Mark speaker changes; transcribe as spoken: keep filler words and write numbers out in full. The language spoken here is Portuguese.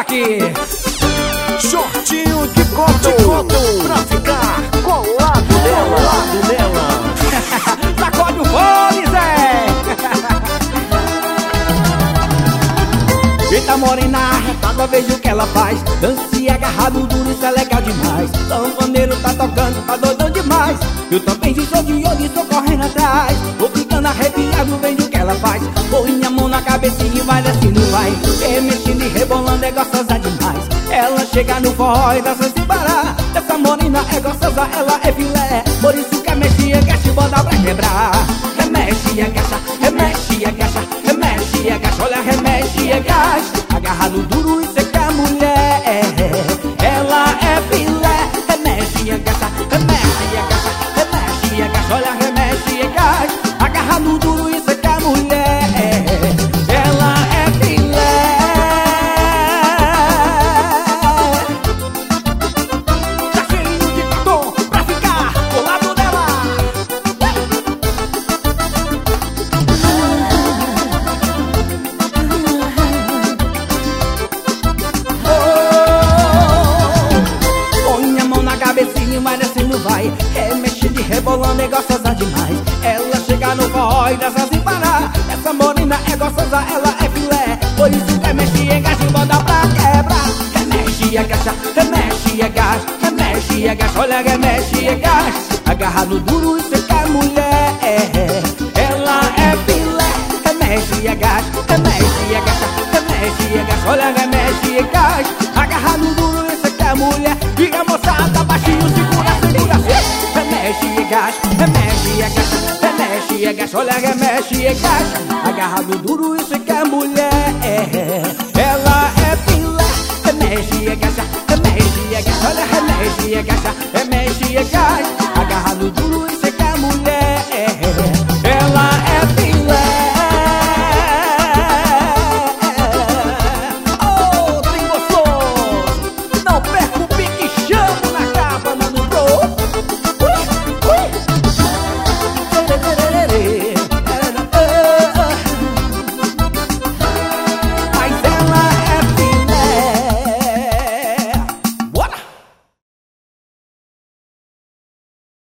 Speaker 1: aqui.
Speaker 2: Shortinho de coto, de coto pra ficar colado nela, colado nela.
Speaker 1: Sacode o fone, Zé. Eita morena arretada, vejo o que ela faz. Dance agarrado duro, isso é legal demais. Sanfoneiro tá tocando, tá doidão demais. Eu também estou de olho e tô correndo atrás. Vou ficando arrepiado, vejo o que ela faz. Põe a mão na cabecinha e vai descendo, vai. E mexendo e rebolando, é gostosa demais. Ela chega no forró e dança sem parar. Essa morena é gostosa, ela é filé. Por isso que mexe e agacha e bota pra quebrar. Remexe e agacha, remexe e agacha, remexe e agacha. Olha, remexe e agacha. Agarrado duro, isso é que a mulher ela é filé. Remexe e agacha, remexe e agacha, remexe e agacha. Olha, remexe e agacha. Agarrado duro, isso é que a mulher ela é filé. Tá cheio de batom pra ficar colado nela. Põe a mão na cabecinha e vai descendo, vai. Remexendo e rebolando, é gostosa demais. Ela chega no forró e dança sem parar. Essa morena é gostosa, ela é filé. Por isso que mexe e agacha e bota pra quebrar. Remexe e agacha, remexe e agacha, remexe e agacha. Olha, remexe e agacha. Agarrado duro, isso é que a mulher ela é filé. Remexe e agacha, remexe e agacha, remexe e agacha. Olha, remexe e agacha. Agarrado duro, isso é que a mulher. E a moçada baixinho, segura, segura. Remexe e agacha, remexe e agacha, remexe e agacha. Olha, remexe e agacha. Agarrado duro, isso é que a mulher ela é filé. Remexe e agacha, remexe e agacha. Olha, remexe e agacha, remexe e agacha. Agarrado duro, isso é